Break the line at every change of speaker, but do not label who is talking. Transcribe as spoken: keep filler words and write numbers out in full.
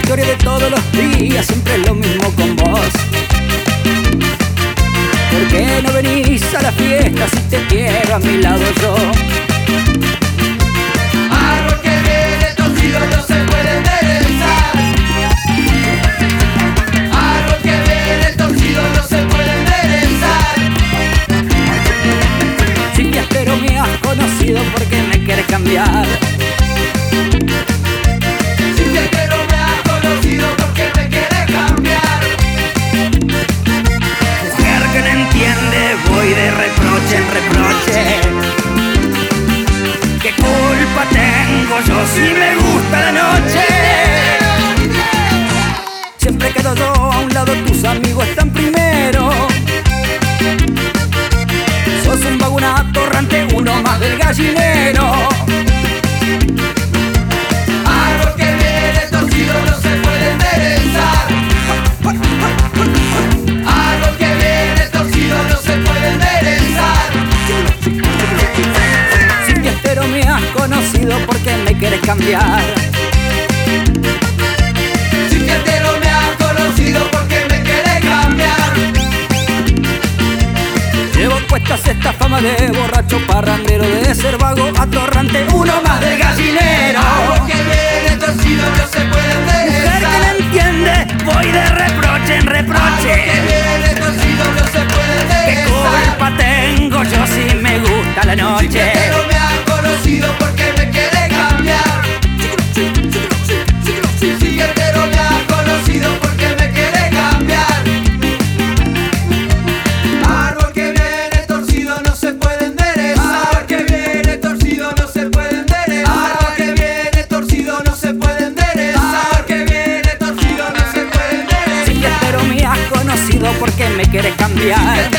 historia de todos los días, siempre es lo mismo con vos. ¿Por qué no venís a la fiesta si te quiero a mi lado yo?
Árbol que viene torcido no se puede enderezar. Árbol que viene torcido no se puede enderezar.
Silvia, pero me has conocido porque me quieres cambiar.
Silvia, pero me has conocido porque me quieres cambiar.
Mujer que no entiende, voy de reproche en reproche. ¿Qué culpa tengo yo si me gusta la noche? Siempre quedo yo a un lado, tus amigos están primero. Sos un vagunato errante, uno más del gallinero.
Árbol que viene torcido no se puede enderezar. Árbol que viene torcido no se puede enderezar.
Silvia, pero me has conocido porque me quieres cambiar.
Silvia, pero me has conocido porque me quieres cambiar.
Llevo puestas esta fama de borracho, parrandero, de ser vago, atorrante, uno más del gallinero.
Árbol que viene torcido no se puede
Mujer que
enderezar.
no entiende, voy de reproche en
Árbol que
reproche.
viene torcido no se puede
¿Qué
enderezar.
culpa tengo yo si me gusta la
Silvia,
noche?
pero me has conocido porque me quieres cambiar. Silvia, pero me has conocido porque me quieres cambiar. Árbol que viene torcido no se puede enderezar. Árbol que viene torcido no se puede enderezar. Árbol que viene torcido no se puede enderezar. Árbol que viene torcido no se puede enderezar.
Silvia, pero me has conocido porque me quieres cambiar.